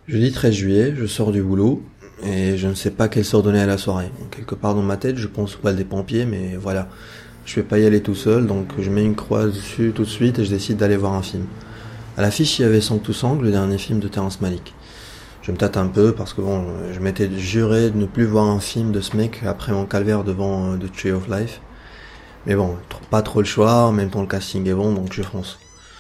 Jeudi 13 juillet, je sors du boulot et je ne sais pas quel sort donner à la soirée. Donc, quelque part dans ma tête, je pense au bal des pompiers, mais voilà, je vais pas y aller tout seul, donc je mets une croix dessus tout de suite et je décide d'aller voir un film. À l'affiche, il y avait Song to Song, le dernier film de Terrence Malick. Je me tâte un peu parce que bon, je m'étais juré de ne plus voir un film de ce mec après mon calvaire devant The Tree of Life. Mais bon, pas trop le choix, en même temps le casting est bon, donc je fonce.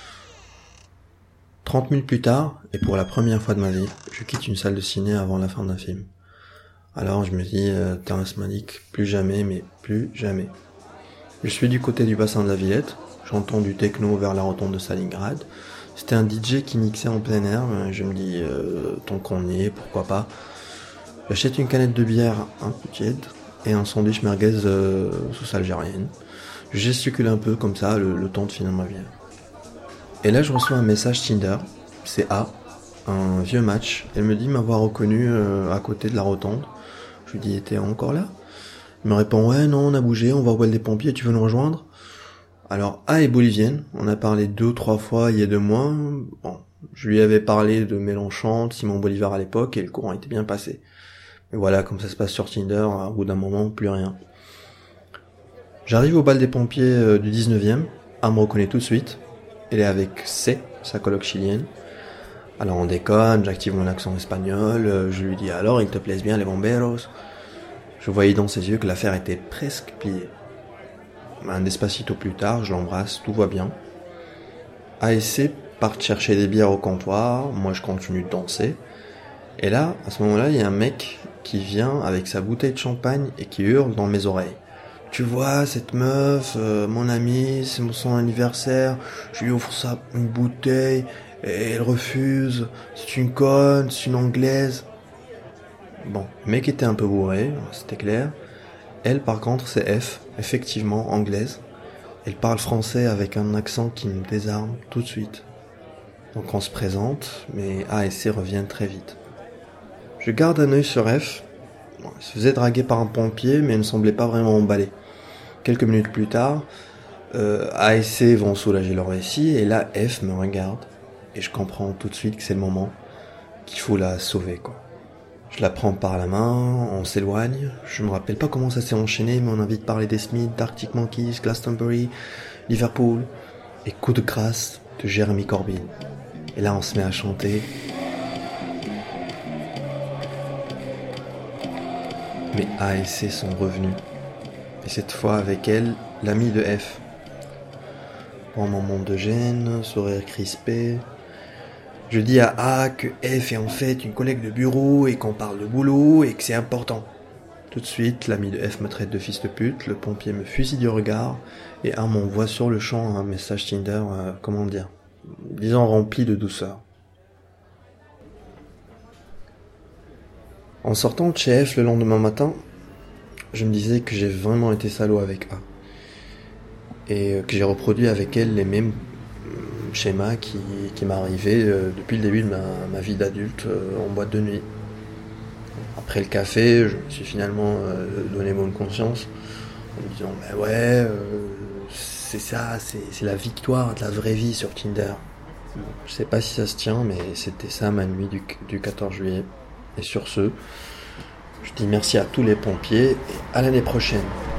30 minutes plus tard, et pour la première fois de ma vie, je quitte une salle de ciné avant la fin d'un film. Alors je me dis, Terrence Malick, plus jamais, mais plus jamais. Je suis du côté du bassin de la Villette, j'entends du techno vers la rotonde de Stalingrad. C'était un DJ qui mixait en plein air, je me dis, tant qu'on y est, pourquoi pas. J'achète une canette de bière un peu tiède et un sandwich merguez sauce algérienne. Je gesticule un peu comme ça, le temps de finir ma bière. Et là je reçois un message Tinder, c'est A, un vieux match. Elle me dit m'avoir reconnu à côté de la rotonde. Je lui dis, t'es encore là? Il me répond, ouais non on a bougé, on va au bal des pompiers, tu veux nous rejoindre? Alors A est bolivienne, on a parlé 2 ou 3 fois il y a 2 mois. Bon, je lui avais parlé de Mélenchon, de Simon Bolivar à l'époque et le courant était bien passé. Mais voilà, comme ça se passe sur Tinder, au bout d'un moment, plus rien. J'arrive au bal des pompiers du 19e, A me reconnaît tout de suite. Elle est avec C, sa coloc chilienne. Alors on déconne, j'active mon accent espagnol, je lui dis alors, il te plaisent bien les bomberos? Je voyais dans ses yeux que l'affaire était presque pliée. Un despacito plus tard, je l'embrasse, tout va bien. A et C partent chercher des bières au comptoir, moi je continue de danser. Et là, à ce moment-là, il y a un mec qui vient avec sa bouteille de champagne et qui hurle dans mes oreilles. Tu vois, cette meuf, mon amie, c'est son anniversaire, je lui offre ça, une bouteille, et elle refuse, c'est une conne, c'est une anglaise. Bon, le mec était un peu bourré, c'était clair. Elle, par contre, c'est F, effectivement, anglaise. Elle parle français avec un accent qui me désarme tout de suite. Donc on se présente, mais A et C reviennent très vite. Je garde un œil sur F. Bon, elle se faisait draguer par un pompier, mais elle ne semblait pas vraiment emballée. Quelques minutes plus tard, A et C vont soulager leur récit, et là F me regarde, et je comprends tout de suite que c'est le moment, qu'il faut la sauver, quoi. Je la prends par la main, on s'éloigne, je me rappelle pas comment ça s'est enchaîné, mais on a vite parlé des Smiths, d'Arctic Monkeys, Glastonbury, Liverpool, et Coup de grâce de Jeremy Corbyn. Et là on se met à chanter. Mais A et C sont revenus. Et cette fois avec elle, l'ami de F. Bon moment de gêne, sourire crispé. Je dis à A que F est en fait une collègue de bureau et qu'on parle de boulot et que c'est important. Tout de suite, l'ami de F me traite de fils de pute, le pompier me fusille du regard et A m'envoie sur le champ un message Tinder, disons rempli de douceur. En sortant de chez F le lendemain matin, je me disais que j'ai vraiment été salaud avec A. Et que j'ai reproduit avec elle les mêmes schémas qui m'arrivaient depuis le début de ma vie d'adulte en boîte de nuit. Après le café, je me suis finalement donné bonne conscience en me disant c'est ça, c'est la victoire de la vraie vie sur Tinder. Je sais pas si ça se tient, mais c'était ça ma nuit du 14 juillet. Et sur ce, je dis merci à tous les pompiers et à l'année prochaine.